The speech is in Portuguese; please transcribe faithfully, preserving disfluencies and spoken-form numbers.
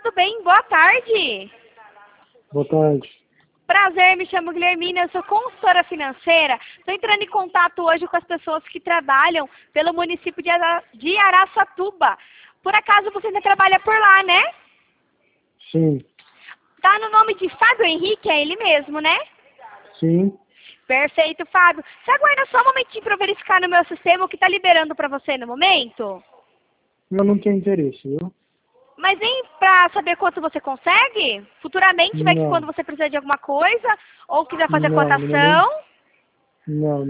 tudo bem? Boa tarde. Boa tarde. Prazer, me chamo Guilhermina, eu sou consultora financeira. Estou entrando em contato hoje com as pessoas que trabalham pelo município de, Ara... de Araçatuba. Por acaso você ainda trabalha por lá, né? Sim. Tá no nome de Fábio Henrique, é ele mesmo, né? Sim. Perfeito, Fábio. Você aguarda só um momentinho para eu verificar no meu sistema o que está liberando para você no momento? Eu não tenho interesse, viu? Mas nem para saber quanto você consegue? Futuramente vai que Não. quando você precisar de alguma coisa ou quiser fazer Não, no momento, cotação. não.